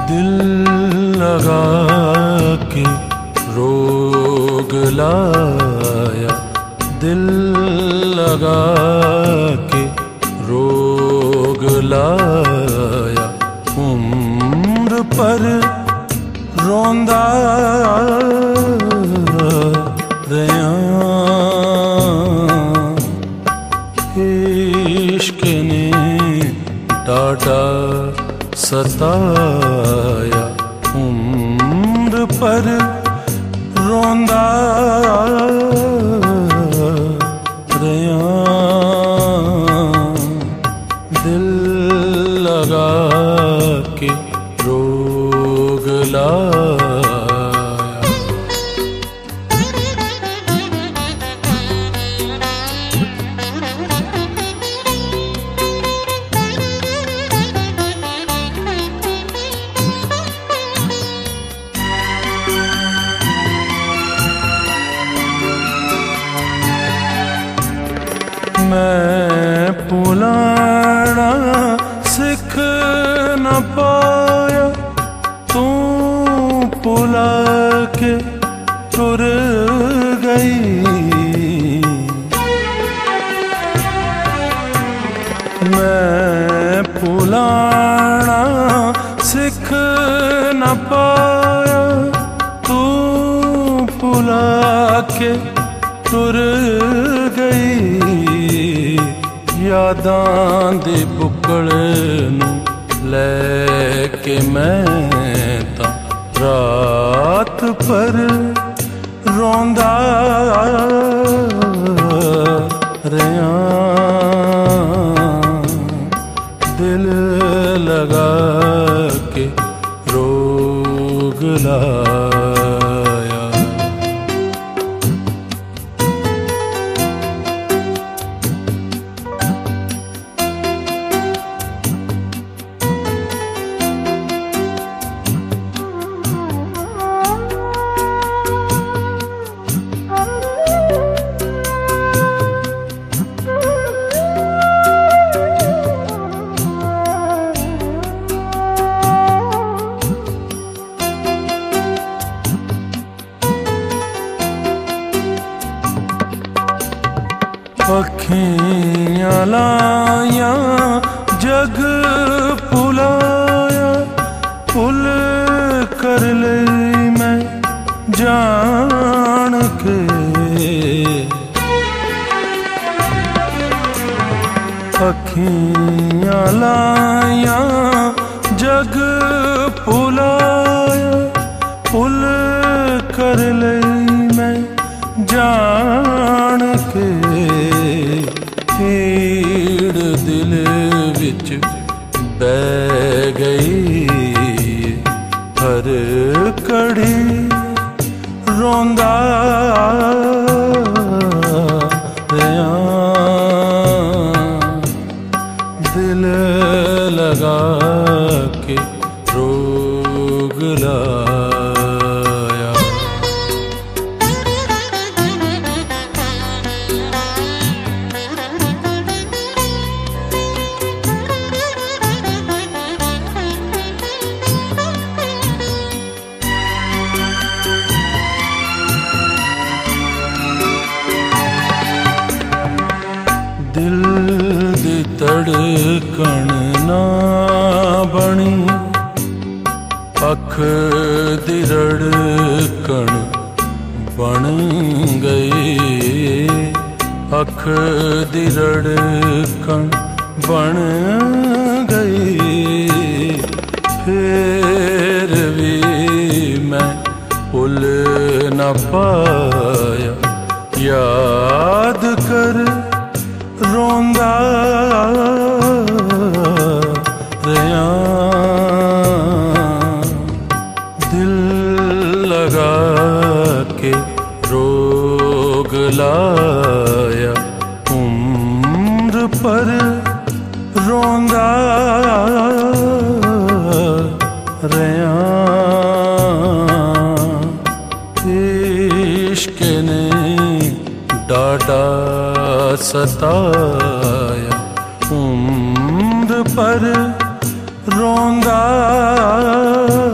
दिल लगा के रोग लाया, दिल लगा के रोग लाया, उम्र पर रोंदा रहा। इश्क ने डाटा सताया, उम्र पर रोंदा रहा। दिल लगा के रोग लाया। मैं पुलाना सिख न पाया, तू पुला के तुर गई। मैं पुलाना सिख न पाया, तू पुला के तुर गई। यादां दे बुकड़े नूं लैके मैं तां रात पर रोंदा रहा। दिल लगा के रोग लाया। अखियां लाया जग भुलाया, भुल कर लई मैं जान के। अखियां लाया जग भुलाया, भुल कर लई मैं जान के। पीड़ दिल विच बह गई, हर कड़ी रोंदा रहा। दिल लगा के रोग लाया। दिल दी धड़कन ना बनी, अख दी रड़कन बन गई। अख दी रड़कन बन गई। फिर भी मैं भुल न पाया, याद कर रोंदा रहा। दिल लगा के रोग लाया, उम्र पर रोंदा रहा। इश्क ने डाटा सताया, उम्र पर रोंदा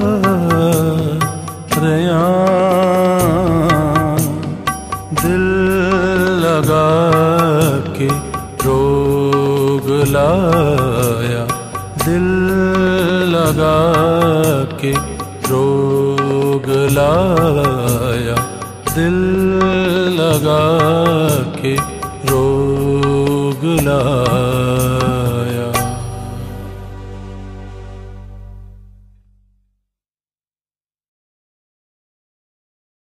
लाया, दिल लगा के रोग लाया, दिल लगा के रोग लाया।